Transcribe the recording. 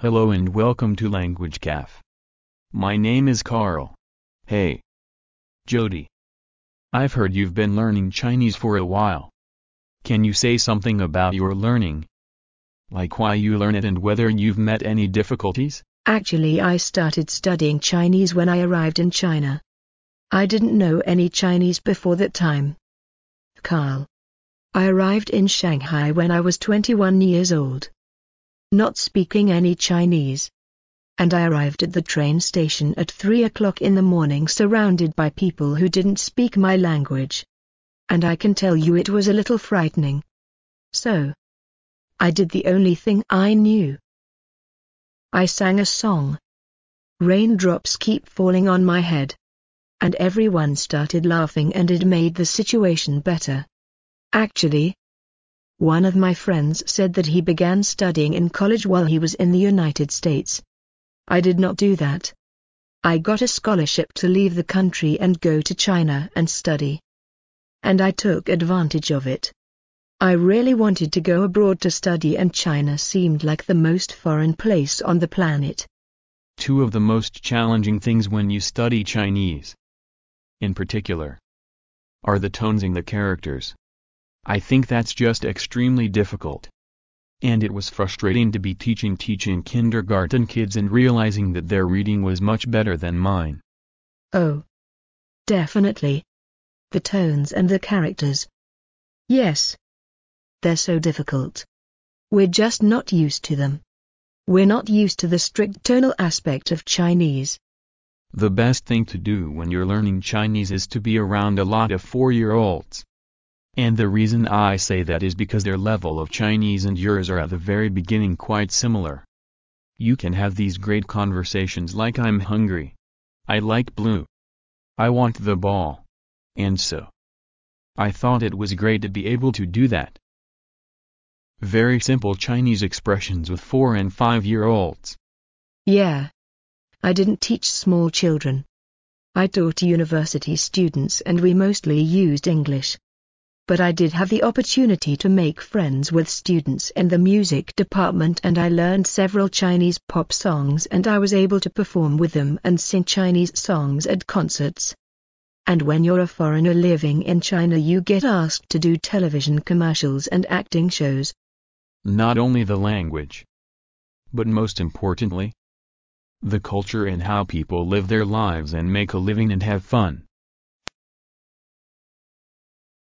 Hello and welcome to Language Cafe. My name is Carl. Hey, Jody. I've heard you've been learning Chinese for a while. Can you say something about your learning? Like why you learn it and whether you've met any difficulties? Actually, I started studying Chinese when I arrived in China. I didn't know any Chinese before that time. Carl. I arrived in Shanghai when I was 21 years old, not speaking any Chinese. And I arrived at the train station at 3 o'clock in the morning surrounded by people who didn't speak my language. And I can tell you it was a little frightening. So, I did the only thing I knew. I sang a song. Raindrops keep falling on my head. And everyone started laughing and it made the situation better. Actually, one of my friends said that he began studying in college while he was in the United States. I did not do that. I got a scholarship to leave the country and go to China and study. And I took advantage of it. I really wanted to go abroad to study and China seemed like the most foreign place on the planet. Two of the most challenging things when you study Chinese, in particular, are the tones and the characters. I think that's just extremely difficult. And it was frustrating to be teaching kindergarten kids and realizing that their reading was much better than mine. Oh, definitely. The tones and the characters. Yes. They're so difficult. We're just not used to them. We're not used to the strict tonal aspect of Chinese. The best thing to do when you're learning Chinese is to be around a lot of 4-year-olds. And the reason I say that is because their level of Chinese and yours are at the very beginning quite similar. You can have these great conversations like I'm hungry. I like blue. I want the ball. And so, I thought it was great to be able to do that. Very simple Chinese expressions with 4 and 5-year-olds. Yeah. I didn't teach small children. I taught university students and we mostly used English. But I did have the opportunity to make friends with students in the music department and I learned several Chinese pop songs and I was able to perform with them and sing Chinese songs at concerts. And when you're a foreigner living in China you get asked to do television commercials and acting shows. Not only the language, but most importantly, the culture and how people live their lives and make a living and have fun.